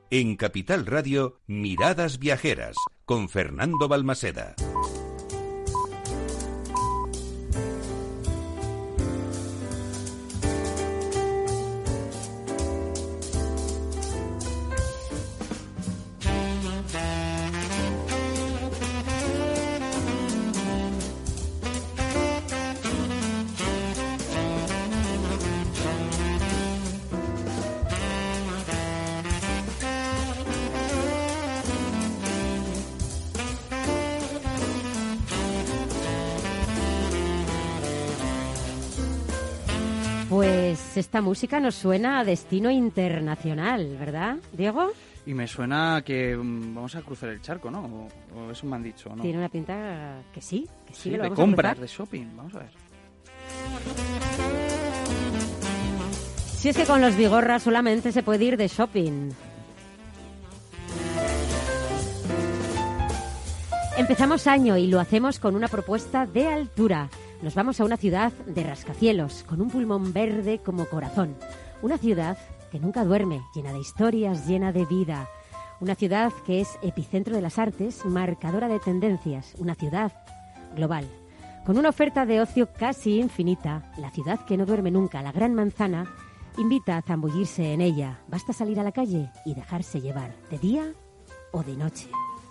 En Capital Radio, Miradas Viajeras, con Fernando Balmaseda. Pues esta música nos suena a destino internacional, ¿verdad, Diego? Y me suena que vamos a cruzar el charco, ¿no? O eso me han dicho, ¿no? Tiene una pinta que sí, Sí, que lo de vamos compras, a cruzar. de shopping, vamos a ver. Si es que con los Vigorra solamente se puede ir de shopping. Empezamos año y lo hacemos con una propuesta de altura. Nos vamos a una ciudad de rascacielos, con un pulmón verde como corazón. Una ciudad que nunca duerme, llena de historias, llena de vida. Una ciudad que es epicentro de las artes, marcadora de tendencias. Una ciudad global. Con una oferta de ocio casi infinita, la ciudad que no duerme nunca, la Gran Manzana, invita a zambullirse en ella. Basta salir a la calle y dejarse llevar, de día o de noche.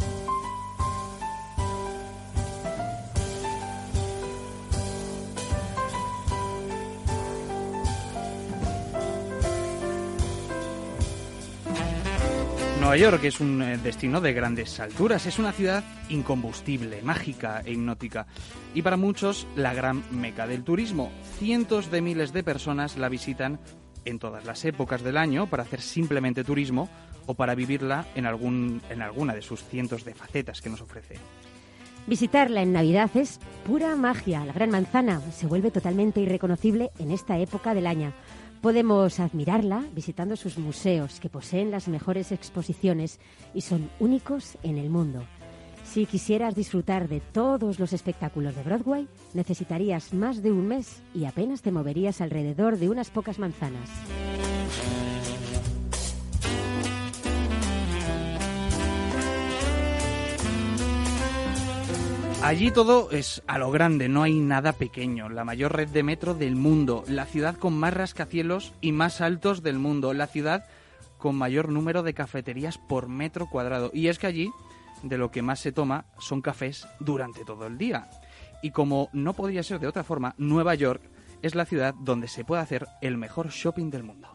Nueva York es un destino de grandes alturas, es una ciudad incombustible, mágica e hipnótica y para muchos la gran meca del turismo. Cientos de miles de personas la visitan en todas las épocas del año para hacer simplemente turismo o para vivirla en alguna de sus cientos de facetas que nos ofrece. Visitarla en Navidad es pura magia. La Gran Manzana se vuelve totalmente irreconocible en esta época del año. Podemos admirarla visitando sus museos, que poseen las mejores exposiciones y son únicos en el mundo. Si quisieras disfrutar de todos los espectáculos de Broadway, necesitarías más de un mes y apenas te moverías alrededor de unas pocas manzanas. Allí todo es a lo grande, no hay nada pequeño. La mayor red de metro del mundo, la ciudad con más rascacielos y más altos del mundo, la ciudad con mayor número de cafeterías por metro cuadrado. Y es que allí de lo que más se toma son cafés durante todo el día. Y como no podría ser de otra forma, Nueva York es la ciudad donde se puede hacer el mejor shopping del mundo.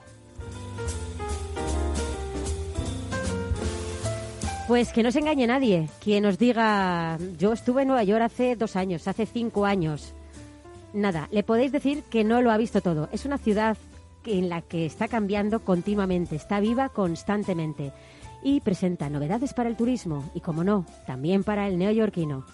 Pues que no se engañe nadie, quien nos diga, yo estuve en Nueva York hace 2 años, hace 5 años. Nada, le podéis decir que no lo ha visto todo. Es una ciudad en la que está cambiando continuamente, está viva constantemente y presenta novedades para el turismo y, como no, también para el neoyorquino.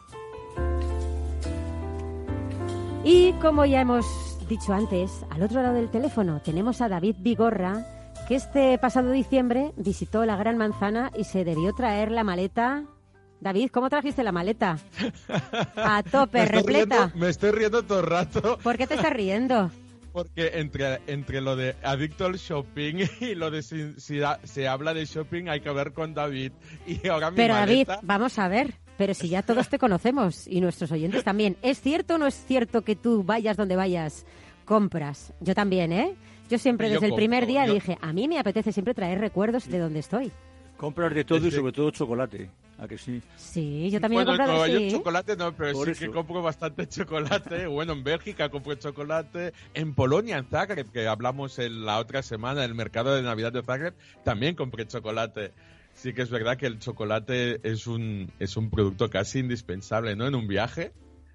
Y como ya hemos dicho antes, al otro lado del teléfono tenemos a David Vigorra, que este pasado diciembre visitó la Gran Manzana y se debió traer la maleta. David, ¿cómo trajiste la maleta? A tope, repleta. Me estoy riendo todo el rato. ¿Por qué te estás riendo? Porque entre lo de adicto al shopping y lo de si se habla de shopping hay que ver con David. Y ahora mi Pero maleta... David, vamos a ver. Pero si ya todos te conocemos y nuestros oyentes también. ¿Es cierto o no es cierto que tú vayas donde vayas, compras? Yo también, ¿eh? Yo siempre desde el primer día dije, a mí me apetece siempre traer recuerdos de donde estoy. Compras de todo y sobre todo chocolate, ¿a que sí? Sí, yo también he Bueno, comprado, en Nueva York sí. chocolate no, pero Por sí eso. que compro bastante chocolate. Bueno, en Bélgica compro chocolate. En Polonia, en Zagreb, que hablamos la otra semana, en el mercado de Navidad de Zagreb, también compré chocolate. Sí que es verdad que el chocolate es un producto casi indispensable, ¿no? En un viaje.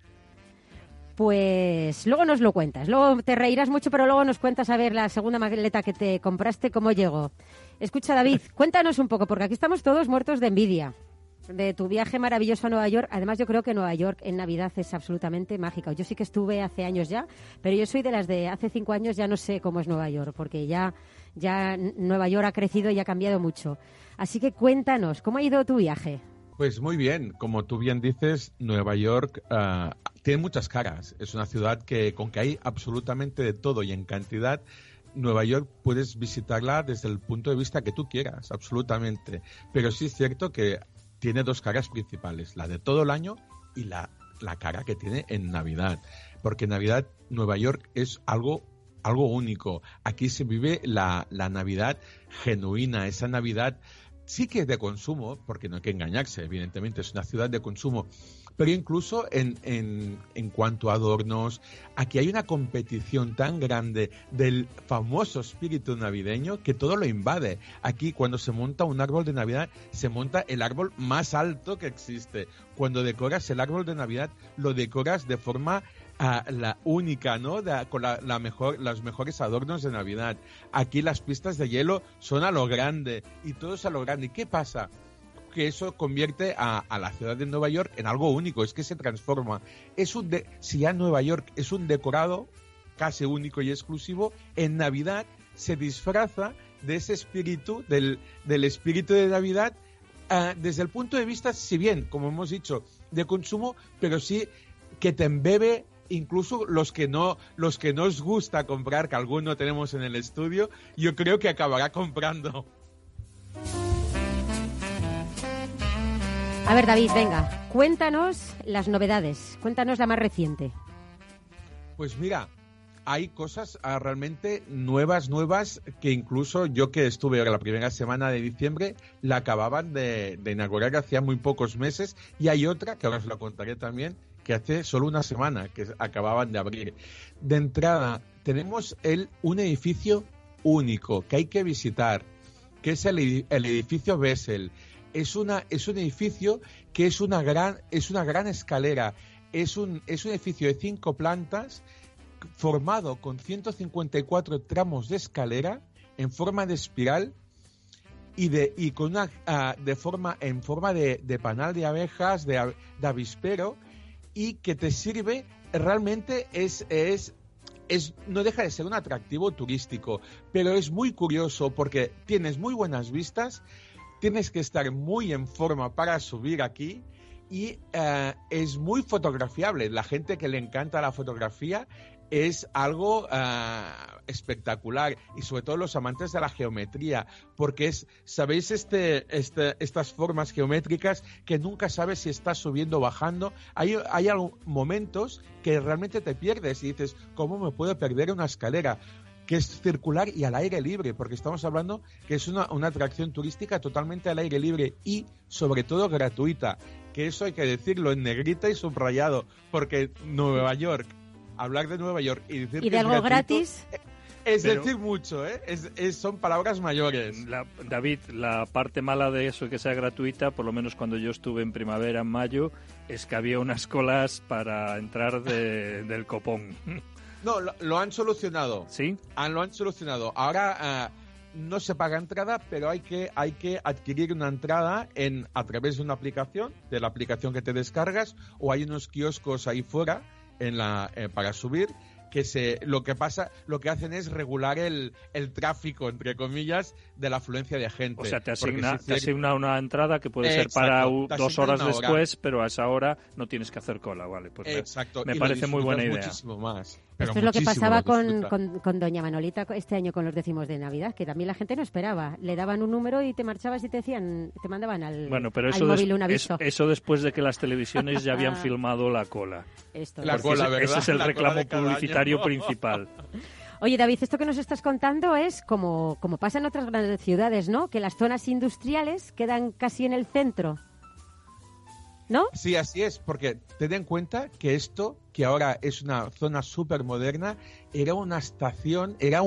Pues luego nos lo cuentas. Luego te reirás mucho, pero luego nos cuentas a ver la segunda maleta que te compraste, cómo llegó. Escucha, David, cuéntanos un poco, porque aquí estamos todos muertos de envidia de tu viaje maravilloso a Nueva York. Además, yo creo que Nueva York en Navidad es absolutamente mágica. Yo sí que estuve hace años ya, pero yo soy de las de hace 5 años, ya no sé cómo es Nueva York, porque ya Nueva York ha crecido y ha cambiado mucho. Así que cuéntanos, ¿cómo ha ido tu viaje? Pues muy bien, como tú bien dices, Nueva York tiene muchas caras. Es una ciudad con que hay absolutamente de todo y en cantidad. Nueva York puedes visitarla desde el punto de vista que tú quieras, absolutamente. Pero sí es cierto que tiene dos caras principales, la de todo el año y la cara que tiene en Navidad. Porque en Navidad Nueva York es algo único. Aquí se vive la Navidad genuina, esa Navidad sí que es de consumo, porque no hay que engañarse, evidentemente es una ciudad de consumo, pero incluso en cuanto a adornos, aquí hay una competición tan grande del famoso espíritu navideño que todo lo invade. Aquí cuando se monta un árbol de Navidad, se monta el árbol más alto que existe. Cuando decoras el árbol de Navidad, lo decoras de forma la única, ¿no? Con los mejores adornos de Navidad. Aquí las pistas de hielo son a lo grande y todo es a lo grande. ¿Y qué pasa? Que eso convierte a la ciudad de Nueva York en algo único, es que se transforma. Si ya Nueva York es un decorado casi único y exclusivo, en Navidad se disfraza de ese espíritu, del espíritu de Navidad, desde el punto de vista, si bien, como hemos dicho, de consumo, pero sí que te embebe. Incluso los que no os gusta comprar, que alguno tenemos en el estudio, yo creo que acabará comprando. A ver, David, venga, cuéntanos las novedades, cuéntanos la más reciente. Pues mira, hay cosas realmente nuevas, que incluso yo que estuve ahora la primera semana de diciembre, la acababan de inaugurar hacía muy pocos meses, y hay otra, que ahora os la contaré también, que hace solo una semana que acababan de abrir. De entrada, tenemos un edificio único que hay que visitar, que es el edificio Bessel. Es un edificio que es una gran escalera. Es un edificio de 5 plantas formado con 154 tramos de escalera en forma de espiral y con en forma de panal de abejas, de avispero, y que te sirve, realmente no deja de ser un atractivo turístico, pero es muy curioso porque tienes muy buenas vistas, tienes que estar muy en forma para subir aquí y es muy fotografiable. La gente que le encanta la fotografía es algo espectacular, y sobre todo los amantes de la geometría, porque ¿sabéis estas formas geométricas que nunca sabes si estás subiendo o bajando? Hay momentos que realmente te pierdes y dices, ¿cómo me puedo perder una escalera que es circular y al aire libre? Porque estamos hablando que es una atracción turística totalmente al aire libre y sobre todo gratuita, que eso hay que decirlo en negrita y subrayado, porque Nueva York, hablar de Nueva York y decir ¿Y de algo gratis? Es decir mucho, ¿eh? Son palabras mayores. David, la parte mala de eso que sea gratuita, por lo menos cuando yo estuve en primavera, en mayo, es que había unas colas para entrar del copón. No, lo han solucionado. ¿Sí? Lo han solucionado. Ahora no se paga entrada, pero hay que adquirir una entrada a través de una aplicación, de la aplicación que te descargas, o hay unos kioscos ahí fuera para subir, lo que hacen es regular el tráfico, entre comillas, de la afluencia de gente. O sea, te asigna una entrada que puede ser para 2 horas después, pero a esa hora no tienes que hacer cola, ¿vale? Pues exacto. Me parece muy buena idea. Muchísimo más. Esto es lo que pasaba con doña Manolita este año con los décimos de Navidad, que también la gente no esperaba. Le daban un número y te marchabas y te mandaban al móvil un aviso. Eso después de que las televisiones ya habían filmado la cola. Cola, ¿verdad? Ese es el reclamo publicitario principal. Oye, David, esto que nos estás contando es como pasa en otras grandes ciudades, ¿no? Que las zonas industriales quedan casi en el centro, ¿no? Sí, así es, porque ten en cuenta que esto, que ahora es una zona súper moderna, era una estación, era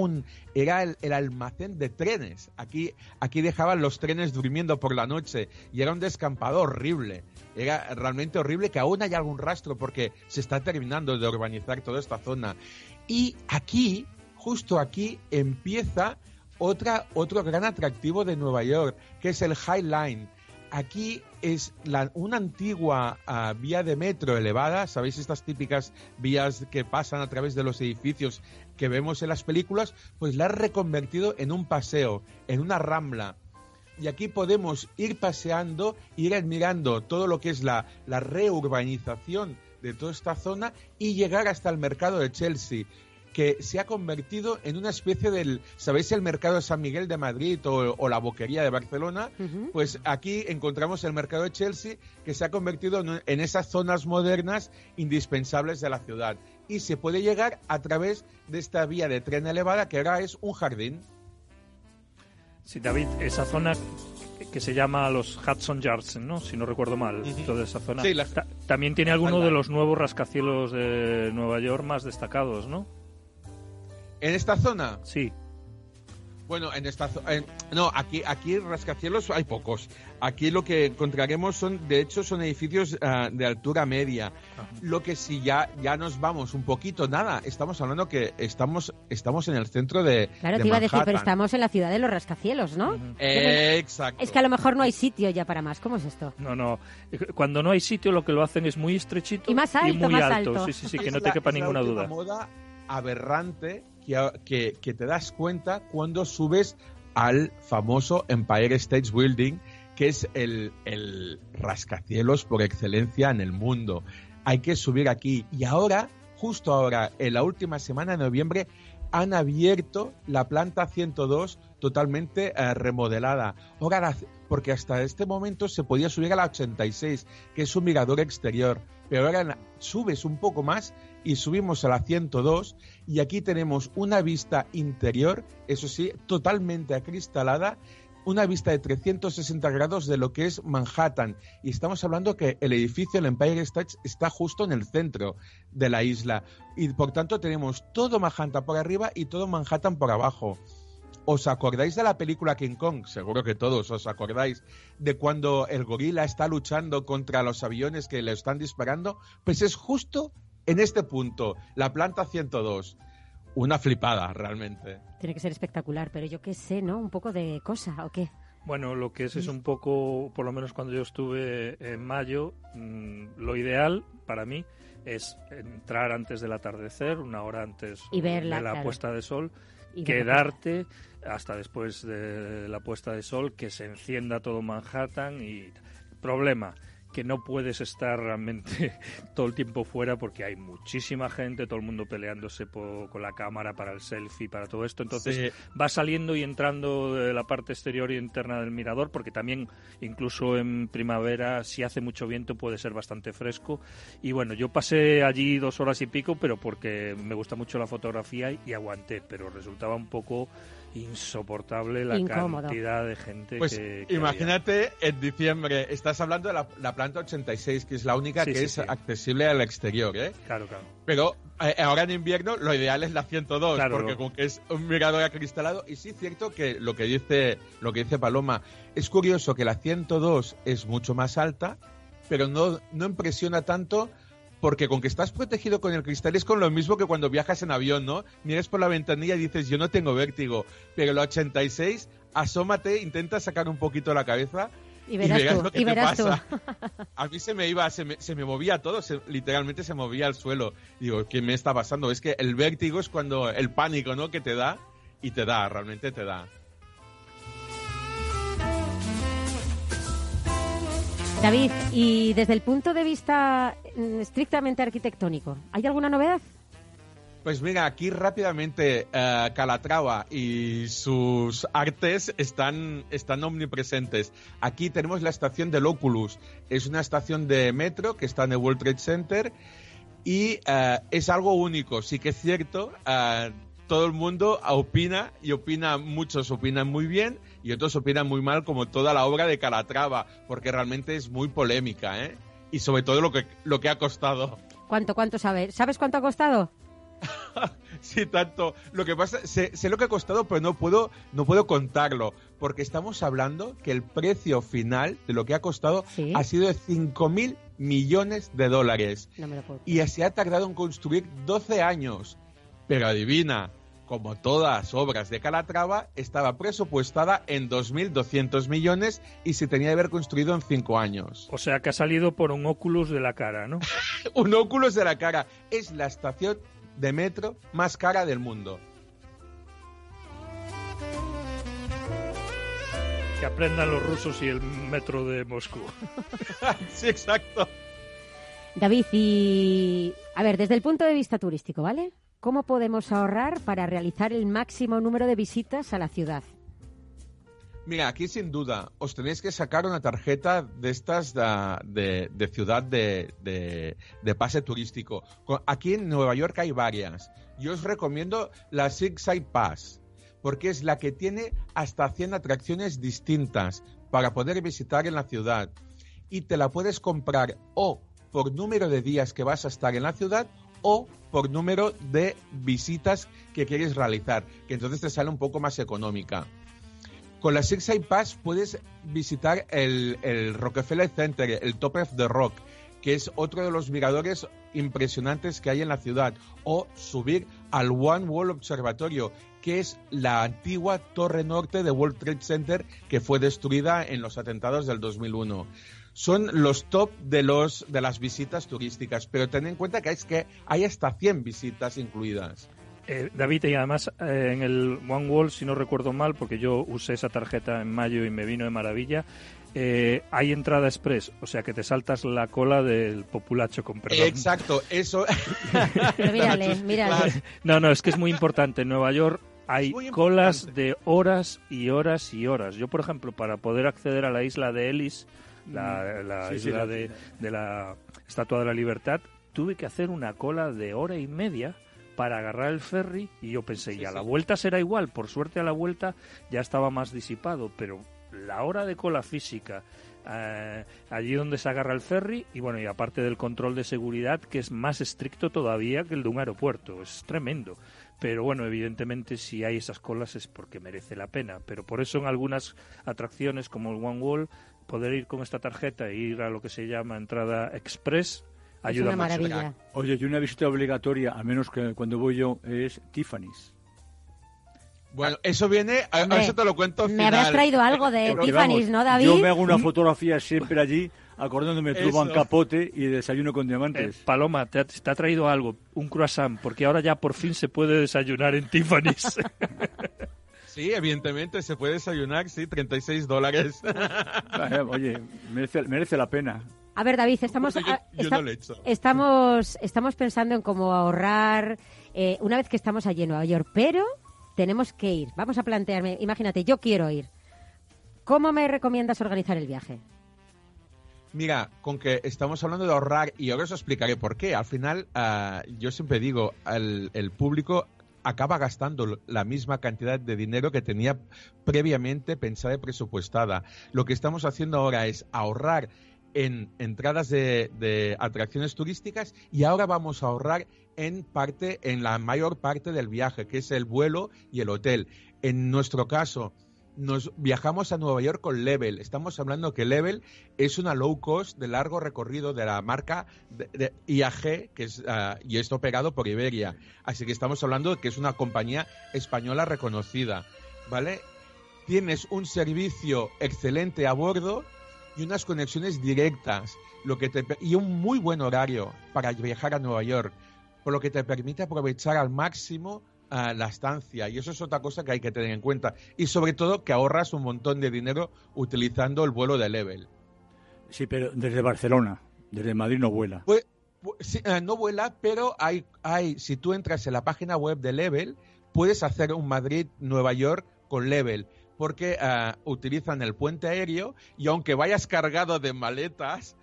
el almacén de trenes. Aquí dejaban los trenes durmiendo por la noche y era un descampado horrible. Era realmente horrible, que aún hay algún rastro porque se está terminando de urbanizar toda esta zona. Y aquí, justo aquí, empieza otro gran atractivo de Nueva York, que es el High Line. Aquí es una antigua vía de metro elevada, ¿sabéis? Estas típicas vías que pasan a través de los edificios que vemos en las películas, pues la han reconvertido en un paseo, en una rambla. Y aquí podemos ir paseando, ir admirando todo lo que es la reurbanización de toda esta zona y llegar hasta el mercado de Chelsea. que se ha convertido en una especie del, ¿sabéis el mercado de San Miguel de Madrid o la Boquería de Barcelona? Pues aquí encontramos el mercado de Chelsea, que se ha convertido en esas zonas modernas indispensables de la ciudad. Y se puede llegar a través de esta vía de tren elevada, que ahora es un jardín. Sí, David, esa zona que se llama los Hudson Yards, ¿no? Si no recuerdo mal, toda esa zona. Sí, también tiene alguno de los nuevos rascacielos de Nueva York más destacados, ¿no? ¿En esta zona? Sí. Bueno, en esta no, aquí rascacielos hay pocos. Aquí lo que encontraremos son edificios de altura media. Ajá. Lo que sí ya nos vamos un poquito, nada, estamos hablando que estamos en el centro de Claro, de te iba a decir, Manhattan. pero estamos en la ciudad de los rascacielos, ¿no? Exacto. Es que a lo mejor no hay sitio ya para más. ¿Cómo es esto? No. Cuando no hay sitio, lo que lo hacen es muy estrechito y más alto, muy más alto. Sí, que no te quepa ninguna duda. Es la moda aberrante que te das cuenta cuando subes al famoso Empire State Building, que es el rascacielos por excelencia en el mundo. Hay que subir aquí. Y ahora, justo ahora, en la última semana de noviembre, han abierto la planta 102 totalmente remodelada. Ahora, porque hasta este momento se podía subir a la 86, que es un mirador exterior. Pero ahora subes un poco más y subimos a la 102 y aquí tenemos una vista interior, eso sí, totalmente acristalada, una vista de 360 grados de lo que es Manhattan. Y estamos hablando que el edificio, el Empire State, está justo en el centro de la isla. Y por tanto tenemos todo Manhattan por arriba y todo Manhattan por abajo. ¿Os acordáis de la película King Kong? Seguro que todos os acordáis de cuando el gorila está luchando contra los aviones que le están disparando. Pues es justo en este punto, la planta 102. Una flipada, realmente. Tiene que ser espectacular, pero yo qué sé, ¿no? Un poco de cosa, ¿o qué? Bueno, lo que es un poco, por lo menos cuando yo estuve en mayo, lo ideal para mí es entrar antes del atardecer, una hora antes de la puesta de sol, y quedarte hasta después de la puesta de sol, que se encienda todo Manhattan. Y problema, que no puedes estar realmente todo el tiempo fuera porque hay muchísima gente, todo el mundo peleándose con la cámara para el selfie, para todo esto. Entonces vas saliendo y entrando de la parte exterior y interna del mirador, porque también incluso en primavera, si hace mucho viento, puede ser bastante fresco. Y bueno, yo pasé allí 2 horas y pico, pero porque me gusta mucho la fotografía y aguanté, pero resultaba un poco insoportable la cantidad de gente que imagínate había. En diciembre, estás hablando de la planta 86, que es la única que es accesible al exterior, ¿eh? Claro. Pero ahora en invierno lo ideal es la 102, claro. Porque como que es un mirador acristalado. Y sí es cierto que lo que dice Paloma, es curioso que la 102 es mucho más alta, pero no impresiona tanto, porque con que estás protegido con el cristal es con lo mismo que cuando viajas en avión, ¿no? Miras por la ventanilla y dices, yo no tengo vértigo, pero la 86, asómate, intenta sacar un poquito la cabeza y verás lo que te pasa. A mí se me movía todo, literalmente se movía al suelo. Digo, ¿qué me está pasando? Es que el vértigo es cuando el pánico, ¿no? Que te da, y realmente te da. David, y desde el punto de vista estrictamente arquitectónico, ¿hay alguna novedad? Pues mira, aquí rápidamente Calatrava y sus artes están omnipresentes. Aquí tenemos la estación del Oculus. Es una estación de metro que está en el World Trade Center y es algo único. Sí que es cierto, todo el mundo opina, y muchos opinan muy bien y otros opinan muy mal, como toda la obra de Calatrava, porque realmente es muy polémica, ¿eh? Y sobre todo lo que ha costado. ¿Cuánto sabes? ¿Sabes cuánto ha costado? Sí, tanto. Lo que pasa, sé lo que ha costado, pero no puedo contarlo, porque estamos hablando que el precio final de lo que ha costado ha sido de $5.000 millones. No me lo puedo. Y se ha tardado en construir 12 años. Pero adivina, como todas obras de Calatrava, estaba presupuestada en 2.200 millones y se tenía que haber construido en 5 años. O sea que ha salido por un Oculus de la cara, ¿no? Un Oculus de la cara. Es la estación de metro más cara del mundo. Que aprendan los rusos y el metro de Moscú. Sí, exacto. David, y a ver, desde el punto de vista turístico, ¿vale? ¿cómo podemos ahorrar para realizar el máximo número de visitas a la ciudad? Mira, aquí sin duda os tenéis que sacar una tarjeta de estas de ciudad de pase turístico. Aquí en Nueva York hay varias. Yo os recomiendo la Six Side Pass, porque es la que tiene hasta 100 atracciones distintas para poder visitar en la ciudad. Y te la puedes comprar o por número de días que vas a estar en la ciudad o por número de visitas que quieres realizar, que entonces te sale un poco más económica. Con la Six Side Pass puedes visitar el Rockefeller Center, el Top of the Rock, que es otro de los miradores impresionantes que hay en la ciudad, o subir al One World Observatorio, que es la antigua torre norte de World Trade Center que fue destruida en los atentados del 2001. Son los top de las visitas turísticas, pero ten en cuenta que hay hasta 100 visitas incluidas. David, y además en el One World, si no recuerdo mal, porque yo usé esa tarjeta en mayo y me vino de maravilla, hay entrada express, o sea que te saltas la cola del populacho, con perdón. Exacto, eso. Pero mírale. No, es que es muy importante. En Nueva York hay colas de horas y horas y horas. Yo, por ejemplo, para poder acceder a la isla de Ellis, la isla de la Estatua de la Libertad, tuve que hacer una cola de hora y media para agarrar el ferry, y yo pensé, a la vuelta será igual. Por suerte a la vuelta ya estaba más disipado, pero la hora de cola física allí donde se agarra el ferry, y bueno, y aparte del control de seguridad, que es más estricto todavía que el de un aeropuerto, es tremendo. Pero bueno, evidentemente si hay esas colas es porque merece la pena, pero por eso en algunas atracciones como el One Wall, poder ir con esta tarjeta e ir a lo que se llama entrada express ayuda una maravilla. Oye, y una visita obligatoria, al menos que cuando voy yo, es Tiffany's. Bueno, eso viene, eso te lo cuento al final. Me habrás traído algo de Tiffany's, ¿no, David? Yo me hago una fotografía siempre allí, acordándome de Truman Capote y de Desayuno con Diamantes. Paloma, te ha traído algo, un croissant, porque ahora ya por fin se puede desayunar en Tiffany's. Sí, evidentemente se puede desayunar, sí, $36. Oye, merece la pena. A ver, David, estamos pensando en cómo ahorrar una vez que estamos allí en Nueva York, pero tenemos que ir. Vamos a plantearme, imagínate, yo quiero ir. ¿Cómo me recomiendas organizar el viaje? Mira, con que estamos hablando de ahorrar, y ahora os explicaré por qué. Al final, yo siempre digo, el público acaba gastando la misma cantidad de dinero que tenía previamente pensada y presupuestada. Lo que estamos haciendo ahora es ahorrar en entradas de atracciones turísticas, y ahora vamos a ahorrar en la mayor parte del viaje, que es el vuelo y el hotel. En nuestro caso, viajamos a Nueva York con Level. Estamos hablando que Level es una low cost de largo recorrido de la marca de IAG, que es, y está operado por Iberia. Así que estamos hablando de que es una compañía española reconocida, ¿vale? Tienes un servicio excelente a bordo y unas conexiones directas, y un muy buen horario para viajar a Nueva York, por lo que te permite aprovechar al máximo la estancia, y eso es otra cosa que hay que tener en cuenta, y sobre todo que ahorras un montón de dinero utilizando el vuelo de Level. Sí, pero desde Barcelona, desde Madrid no vuela. Pues sí, no vuela, pero hay, si tú entras en la página web de Level, puedes hacer un Madrid-Nueva York con Level, porque utilizan el puente aéreo, y aunque vayas cargado de maletas,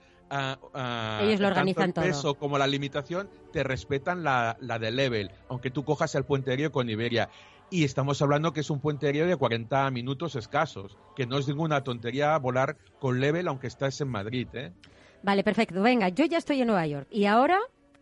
ellos lo organizan tanto el peso todo. Como la limitación, te respetan la de Level, aunque tú cojas el puente aéreo con Iberia. Y estamos hablando que es un puente aéreo de 40 minutos escasos, que no es ninguna tontería volar con Level aunque estés en Madrid, ¿eh? Vale, perfecto. Venga, yo ya estoy en Nueva York. ¿Y ahora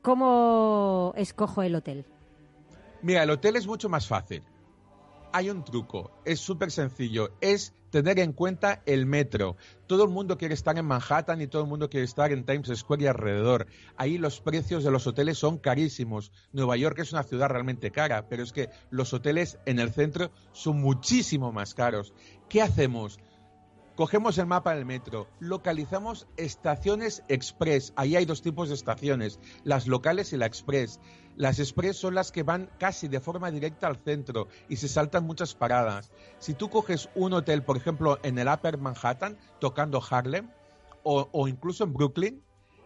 cómo escojo el hotel? Mira, el hotel es mucho más fácil. Hay un truco, es súper sencillo, es tener en cuenta el metro. Todo el mundo quiere estar en Manhattan y todo el mundo quiere estar en Times Square y alrededor. Ahí los precios de los hoteles son carísimos. Nueva York es una ciudad realmente cara, pero es que los hoteles en el centro son muchísimo más caros. ¿Qué hacemos? Cogemos el mapa del metro, localizamos estaciones express. Ahí hay dos tipos de estaciones, las locales y la express. Las express son las que van casi de forma directa al centro y se saltan muchas paradas. Si tú coges un hotel, por ejemplo, en el Upper Manhattan, tocando Harlem, o incluso en Brooklyn,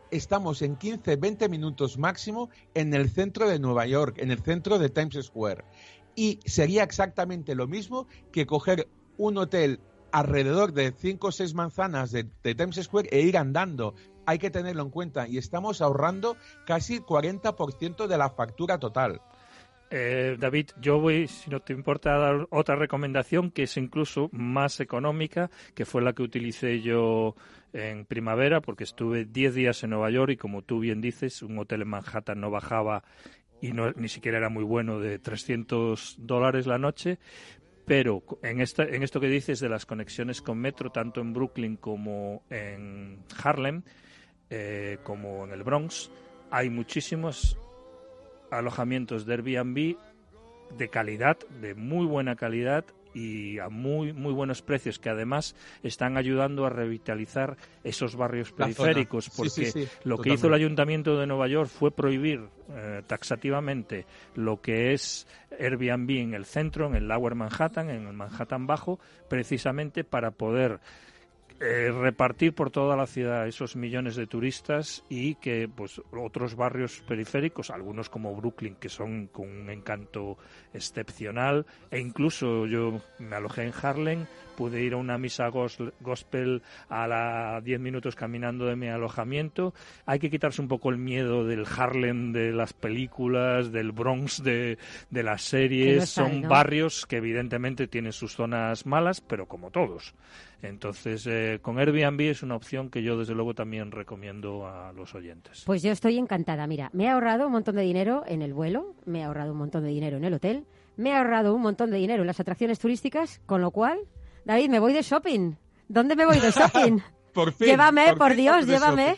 estamos en 15-20 minutos máximo en el centro de Nueva York, en el centro de Times Square. Y sería exactamente lo mismo que coger un hotel alrededor de 5 o 6 manzanas de Times Square e ir andando. Hay que tenerlo en cuenta y estamos ahorrando casi el 40% de la factura total. David, yo voy, si no te importa, a dar otra recomendación que es incluso más económica, que fue la que utilicé yo en primavera, porque estuve 10 días en Nueva York y, como tú bien dices, un hotel en Manhattan no bajaba, y no, ni siquiera era muy bueno, de $300 la noche. Pero en esto que dices de las conexiones con metro, tanto en Brooklyn como en Harlem, como en el Bronx, hay muchísimos alojamientos de Airbnb de calidad, de muy buena calidad y a muy buenos precios, que además están ayudando a revitalizar esos barrios periféricos, porque lo que hizo el Ayuntamiento de Nueva York fue prohibir taxativamente lo que es Airbnb en el centro, en el Lower Manhattan, en el Manhattan Bajo, precisamente para poder repartir por toda la ciudad esos millones de turistas y que pues otros barrios periféricos, algunos como Brooklyn, que son con un encanto excepcional, e incluso yo me alojé en Harlem, pude ir a una misa gospel a 10 minutos caminando de mi alojamiento. Hay que quitarse un poco el miedo del Harlem de las películas, del Bronx de las series. Son barrios que evidentemente tienen sus zonas malas, pero como todos. Entonces, con Airbnb es una opción que yo desde luego también recomiendo a los oyentes. Pues yo estoy encantada. Mira, me he ahorrado un montón de dinero en el vuelo, me he ahorrado un montón de dinero en el hotel, me he ahorrado un montón de dinero en las atracciones turísticas, con lo cual, David, me voy de shopping. ¿Dónde me voy de shopping? Por fin, llévame, por Dios, llévame.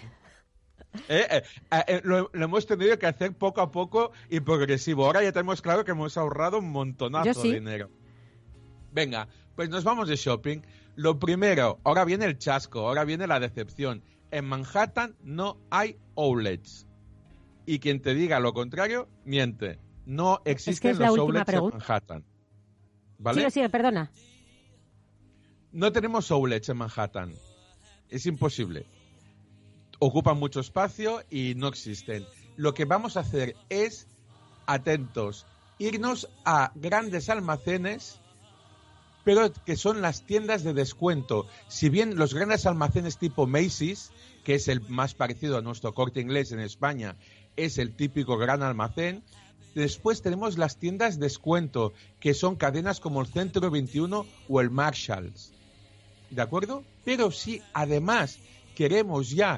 Lo hemos tenido que hacer poco a poco y progresivo. Ahora ya tenemos claro que hemos ahorrado un montonazo de dinero. Venga, pues nos vamos de shopping. Lo primero, ahora viene el chasco, ahora viene la decepción. En Manhattan no hay outlets. Y quien te diga lo contrario, miente. No existen los outlets en Manhattan. ¿Vale? Sí, perdona. No tenemos outlets en Manhattan. Es imposible. Ocupan mucho espacio y no existen. Lo que vamos a hacer es, atentos, irnos a grandes almacenes, pero que son las tiendas de descuento. Si bien los grandes almacenes tipo Macy's, que es el más parecido a nuestro Corte Inglés en España, es el típico gran almacén, después tenemos las tiendas de descuento, que son cadenas como el Centro 21 o el Marshalls. ¿De acuerdo? Pero si además queremos ya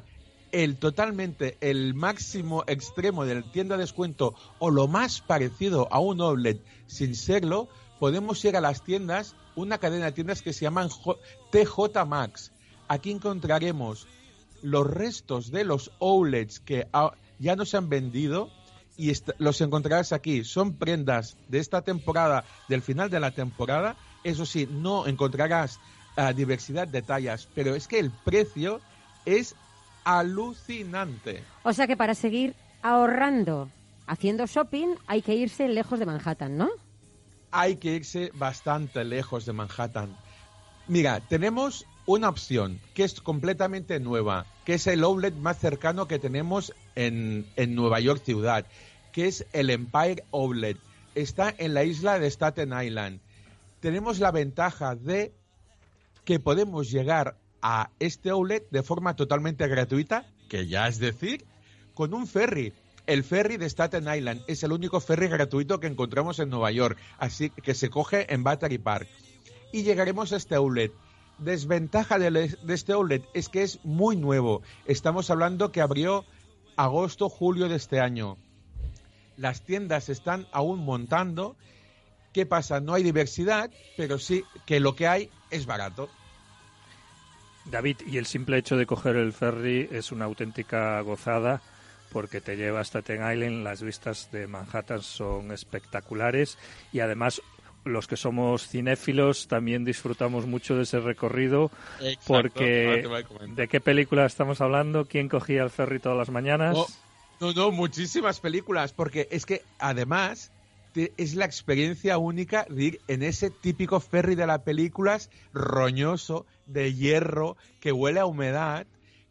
el máximo extremo de la tienda de descuento o lo más parecido a un outlet sin serlo, podemos ir a las tiendas, una cadena de tiendas que se llaman TJ Maxx. Aquí encontraremos los restos de los outlets que ya no se han vendido y los encontrarás aquí. Son prendas de esta temporada, del final de la temporada. Eso sí, no encontrarás diversidad de tallas, pero es que el precio es alucinante. O sea que para seguir ahorrando haciendo shopping hay que irse lejos de Manhattan, ¿no? Hay que irse bastante lejos de Manhattan. Mira, tenemos una opción que es completamente nueva, que es el outlet más cercano que tenemos en Nueva York ciudad, que es el Empire Outlet. Está en la isla de Staten Island. Tenemos la ventaja de que podemos llegar a este outlet de forma totalmente gratuita, que ya es decir, con un ferry. El ferry de Staten Island es el único ferry gratuito que encontramos en Nueva York, así que se coge en Battery Park. Y llegaremos a este outlet. Desventaja de este outlet es que es muy nuevo. Estamos hablando que abrió agosto, julio de este año. Las tiendas están aún montando. ¿Qué pasa? No hay diversidad, pero sí que lo que hay es barato. David, y el simple hecho de coger el ferry es una auténtica gozada, porque te lleva a Staten Island, las vistas de Manhattan son espectaculares y además los que somos cinéfilos también disfrutamos mucho de ese recorrido. Exacto, porque ¿de qué película estamos hablando? ¿Quién cogía el ferry todas las mañanas? No, muchísimas películas, porque es que además es la experiencia única de ir en ese típico ferry de las películas roñoso, de hierro, que huele a humedad,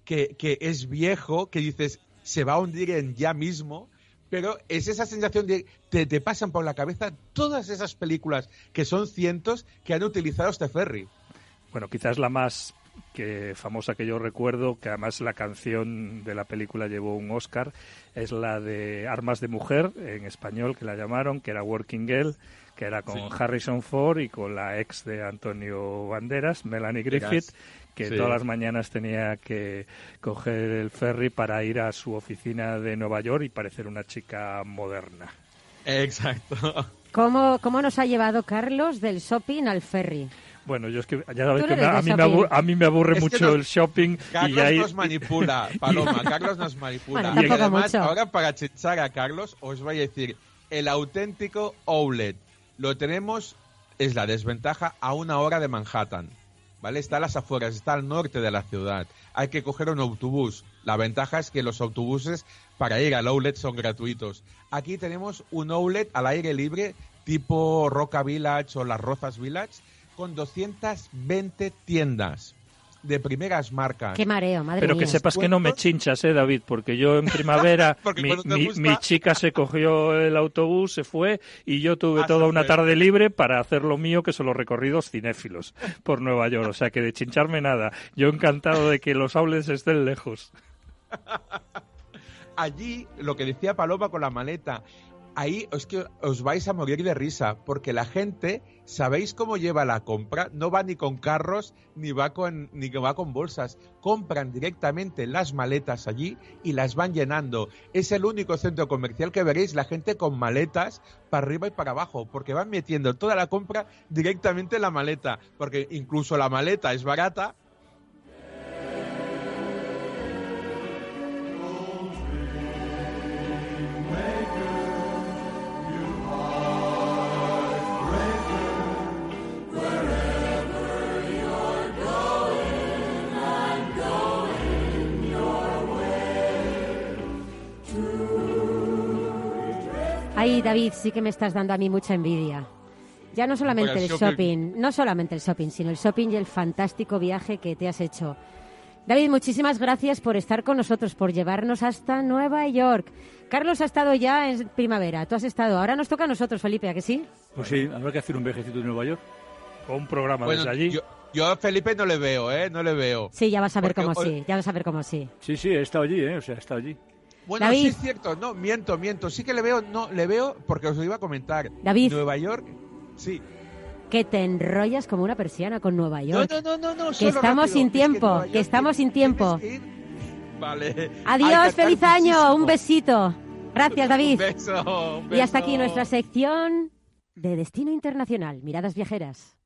que es viejo, que dices, se va a hundir en ya mismo, pero es esa sensación de te pasan por la cabeza todas esas películas, que son cientos, que han utilizado este ferry. Bueno, quizás la más famosa que yo recuerdo, que además la canción de la película llevó un Oscar, es la de Armas de Mujer, en español, que la llamaron, que era Working Girl, que era con Harrison Ford y con la ex de Antonio Banderas, Melanie Griffith, que todas las mañanas tenía que coger el ferry para ir a su oficina de Nueva York y parecer una chica moderna. Exacto. ¿Cómo nos ha llevado Carlos del shopping al ferry? Bueno, yo es que ya sabes que a mí me aburre mucho el shopping. Carlos nos manipula, Paloma, Carlos nos manipula. Bueno, y además, mucho. ahora para chichar a Carlos, os voy a decir, el auténtico outlet lo tenemos, es la desventaja, a 1 hora de Manhattan, ¿vale? Está a las afueras, está al norte de la ciudad. Hay que coger un autobús. La ventaja es que los autobuses para ir al outlet son gratuitos. Aquí tenemos un outlet al aire libre, tipo Roca Village o Las Rozas Village, con 220 tiendas de primeras marcas. Qué mareo, madre Pero mía. que sepas que no me chinchas, David, porque yo en primavera mi chica se cogió el autobús, se fue y yo tuve toda una tarde libre para hacer lo mío, que son los recorridos cinéfilos por Nueva York. O sea, que de chincharme nada. Yo encantado de que los outlets estén lejos. Allí, lo que decía Paloma con la maleta, ahí es que os vais a morir de risa, porque la gente, ¿sabéis cómo lleva la compra? No va ni con carros, ni va con bolsas. Compran directamente las maletas allí y las van llenando. Es el único centro comercial que veréis la gente con maletas para arriba y para abajo, porque van metiendo toda la compra directamente en la maleta, porque incluso la maleta es barata. Ay, David, sí que me estás dando a mí mucha envidia. Ya no solamente el shopping, sino el shopping y el fantástico viaje que te has hecho. David, muchísimas gracias por estar con nosotros, por llevarnos hasta Nueva York. Carlos ha estado ya en primavera, tú has estado. Ahora nos toca a nosotros, Felipe, ¿a que sí? Pues sí, habrá que hacer un viajecito de Nueva York. O un programa desde allí. Yo a Felipe no le veo, no le veo. Sí, ya vas a ver cómo sí, ya vas a ver cómo sí. Sí, he estado allí, o sea, he estado allí. Bueno, David. Sí es cierto, no, miento. Sí que le veo porque os lo iba a comentar. David. Nueva York, sí. Que te enrollas como una persiana con Nueva York. No. Que estamos sin tiempo, que estamos sin tiempo. Vale. Adiós, feliz año, un besito. Gracias, David. Un beso. Y hasta aquí nuestra sección de Destino Internacional, Miradas Viajeras.